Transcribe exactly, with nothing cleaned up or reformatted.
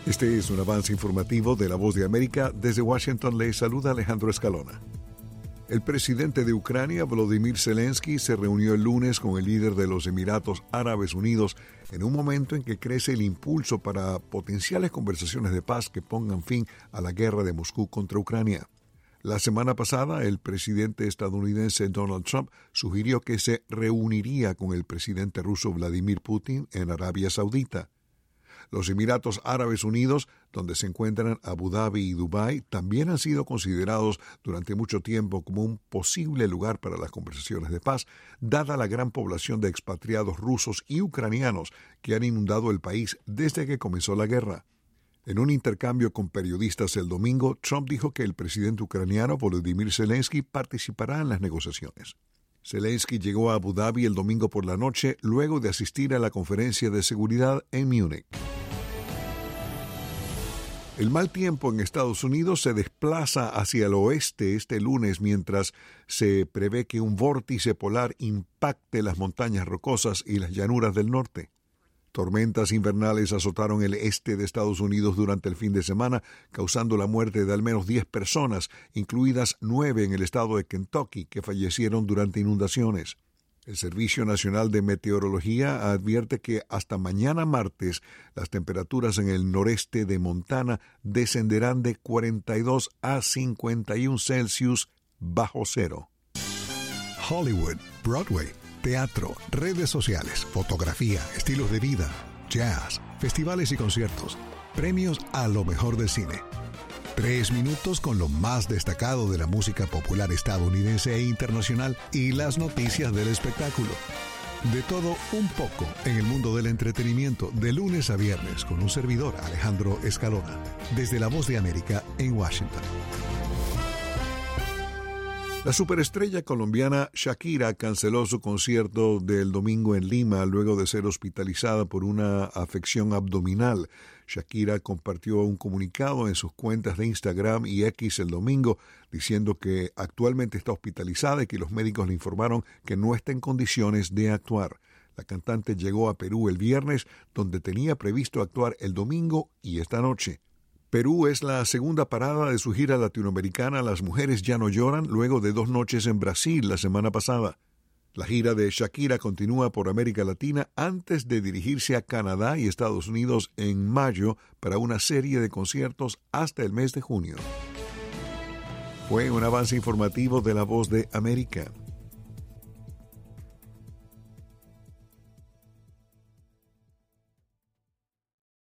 Este es un avance informativo de La Voz de América. Desde Washington le saluda Alejandro Escalona. El presidente de Ucrania, Volodymyr Zelensky, se reunió el lunes con el líder de los Emiratos Árabes Unidos en un momento en que crece el impulso para potenciales conversaciones de paz que pongan fin a la guerra de Moscú contra Ucrania. La semana pasada, el presidente estadounidense Donald Trump sugirió que se reuniría con el presidente ruso Vladimir Putin en Arabia Saudita. Los Emiratos Árabes Unidos, donde se encuentran Abu Dhabi y Dubái, también han sido considerados durante mucho tiempo como un posible lugar para las conversaciones de paz, dada la gran población de expatriados rusos y ucranianos que han inundado el país desde que comenzó la guerra. En un intercambio con periodistas el domingo, Trump dijo que el presidente ucraniano Volodymyr Zelensky participará en las negociaciones. Zelensky llegó a Abu Dhabi el domingo por la noche luego de asistir a la conferencia de seguridad en Múnich. El mal tiempo en Estados Unidos se desplaza hacia el oeste este lunes mientras se prevé que un vórtice polar impacte las montañas rocosas y las llanuras del norte. Tormentas invernales azotaron el este de Estados Unidos durante el fin de semana, causando la muerte de al menos diez personas, incluidas nueve en el estado de Kentucky, que fallecieron durante inundaciones. El Servicio Nacional de Meteorología advierte que hasta mañana martes las temperaturas en el noreste de Montana descenderán de cuarenta y dos a cincuenta y uno Celsius bajo cero. Hollywood, Broadway, teatro, redes sociales, fotografía, estilos de vida, jazz, festivales y conciertos, premios a lo mejor del cine. Tres minutos con lo más destacado de la música popular estadounidense e internacional y las noticias del espectáculo. De todo un poco en el mundo del entretenimiento, de lunes a viernes, con un servidor, Alejandro Escalona, desde La Voz de América en Washington. La superestrella colombiana Shakira canceló su concierto del domingo en Lima luego de ser hospitalizada por una afección abdominal. Shakira compartió un comunicado en sus cuentas de Instagram y X el domingo diciendo que actualmente está hospitalizada y que los médicos le informaron que no está en condiciones de actuar. La cantante llegó a Perú el viernes, donde tenía previsto actuar el domingo y esta noche. Perú es la segunda parada de su gira latinoamericana Las Mujeres Ya No Lloran, luego de dos noches en Brasil la semana pasada. La gira de Shakira continúa por América Latina antes de dirigirse a Canadá y Estados Unidos en mayo para una serie de conciertos hasta el mes de junio. Fue un avance informativo de La Voz de América.